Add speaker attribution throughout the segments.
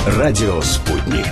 Speaker 1: Радио «Спутник».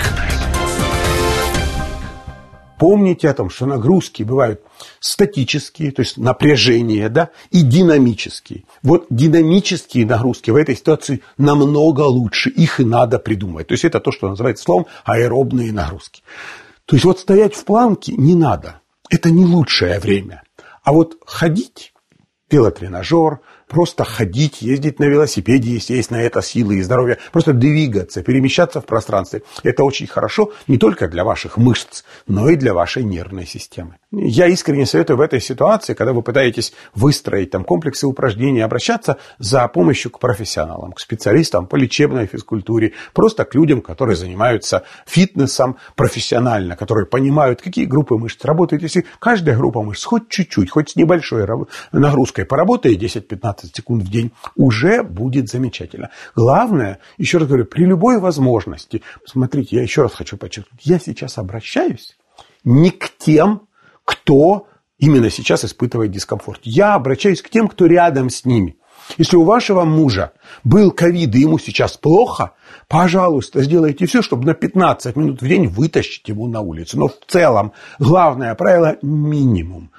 Speaker 2: Помните о том, что нагрузки бывают статические, то есть напряжение, да, и динамические. Вот динамические нагрузки в этой ситуации намного лучше, их и надо придумать. То есть это то, что называется словом аэробные нагрузки. То есть вот стоять в планке не надо, это не лучшее время. А вот ходить, велотренажер, просто ходить, ездить на велосипеде, если есть на это силы и здоровье, просто двигаться, перемещаться в пространстве. Это очень хорошо не только для ваших мышц, но и для вашей нервной системы. Я искренне советую в этой ситуации, когда вы пытаетесь выстроить там комплексы упражнений, обращаться за помощью к профессионалам, к специалистам по лечебной физкультуре, просто к людям, которые занимаются фитнесом профессионально, которые понимают, какие группы мышц работают. Если каждая группа мышц хоть чуть-чуть, хоть с небольшой нагрузкой поработает 10-15 секунд в день, уже будет замечательно. Главное, еще раз говорю, при любой возможности, смотрите, я еще раз хочу подчеркнуть, я сейчас обращаюсь не к тем, кто именно сейчас испытывает дискомфорт. Я обращаюсь к тем, кто рядом с ними. Если у вашего мужа был ковид, и ему сейчас плохо, пожалуйста, сделайте все, чтобы на 15 минут в день вытащить его на улицу. Но в целом главное правило минимум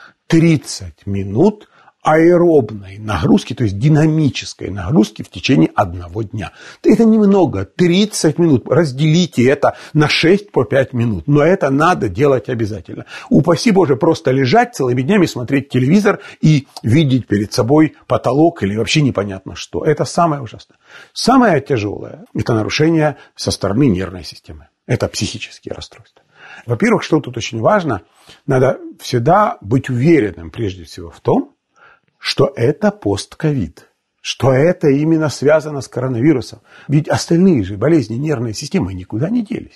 Speaker 2: 30 минут аэробной нагрузки, то есть динамической нагрузки в течение одного дня. Это немного, 30 минут. Разделите это на 6 по 5 минут. Но это надо делать обязательно. Упаси Боже, просто лежать целыми днями, смотреть телевизор и видеть перед собой потолок или вообще непонятно что. Это самое ужасное. Самое тяжелое – это нарушение со стороны нервной системы. Это психические расстройства. Во-первых, что тут очень важно, надо всегда быть уверенным прежде всего в том, что это постковид, что это именно связано с коронавирусом. Ведь остальные же болезни нервной системы никуда не делись.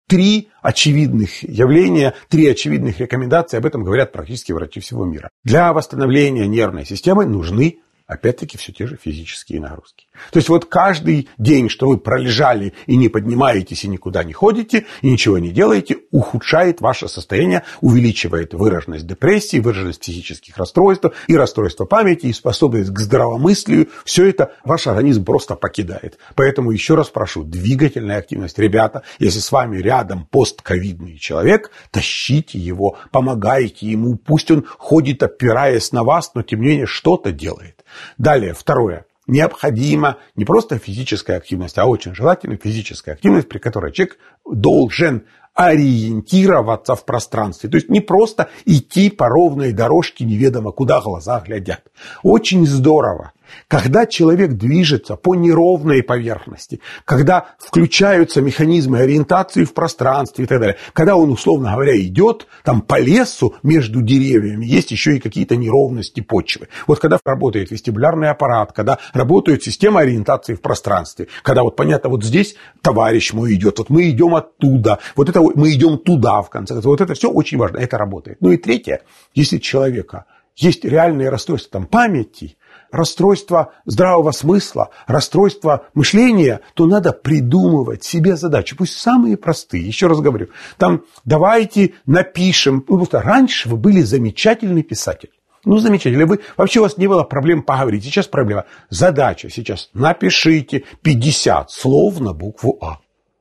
Speaker 2: 3 очевидных явления, 3 очевидных рекомендации, об этом говорят практически врачи всего мира. Для восстановления нервной системы нужны, опять-таки, все те же физические нагрузки. То есть вот каждый день, что вы пролежали и не поднимаетесь, и никуда не ходите, и ничего не делаете, ухудшает ваше состояние, увеличивает выраженность депрессии, выраженность психических расстройств, и расстройства памяти, и способность к здравомыслию. Все это ваш организм просто покидает. Поэтому еще раз прошу, двигательная активность. Ребята, если с вами рядом постковидный человек, тащите его, помогайте ему, пусть он ходит, опираясь на вас, но тем не менее что-то делает. Далее, второе. Необходима не просто физическая активность, а очень желательно физическая активность, при которой человек должен ориентироваться в пространстве. То есть не просто идти по ровной дорожке неведомо куда глаза глядят. Очень здорово, когда человек движется по неровной поверхности, когда включаются механизмы ориентации в пространстве и так далее, когда он, условно говоря, идет там по лесу между деревьями, есть еще и какие-то неровности почвы. Вот когда работает вестибулярный аппарат, когда работает система ориентации в пространстве, когда вот понятно, вот здесь товарищ мой идет, вот мы идем оттуда, вот это мы идем туда, в конце концов. Вот это все очень важно, это работает. Ну и третье, если у человека есть реальные расстройства там, памяти, расстройство здравого смысла, расстройство мышления, то надо придумывать себе задачи, пусть самые простые. Еще раз говорю, там давайте напишем, потому что раньше вы были замечательный писатель. Ну, замечательно. Вообще у вас не было проблем поговорить. Сейчас проблема. Задача сейчас. Напишите 50 слов на букву А.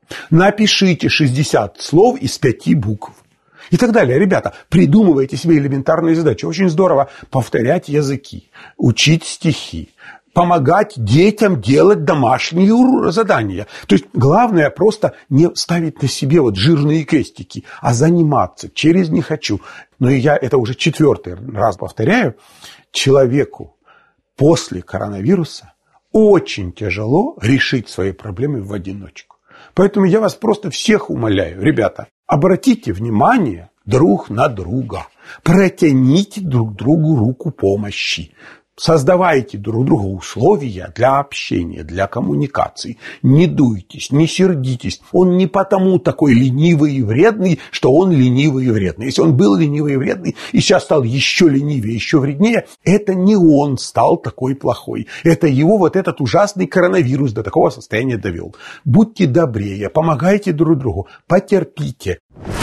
Speaker 2: Напишите 60 слов из 5 букв. И так далее. Ребята, придумывайте себе элементарные задачи. Очень здорово повторять языки, учить стихи, помогать детям делать домашние задания. То есть главное просто не ставить на себе вот жирные крестики, а заниматься через «не хочу». Но я это уже 4-й раз повторяю. Человеку после коронавируса очень тяжело решить свои проблемы в одиночку. Поэтому я вас просто всех умоляю, ребята, обратите внимание друг на друга, протяните друг другу руку помощи. Создавайте друг другу условия для общения, для коммуникации. Не дуйтесь, не сердитесь. Он не потому такой ленивый и вредный, что он ленивый и вредный. Если он был ленивый и вредный и сейчас стал еще ленивее, еще вреднее, это не он стал такой плохой. Это его вот этот ужасный коронавирус до такого состояния довел. Будьте добрее, помогайте друг другу, потерпите.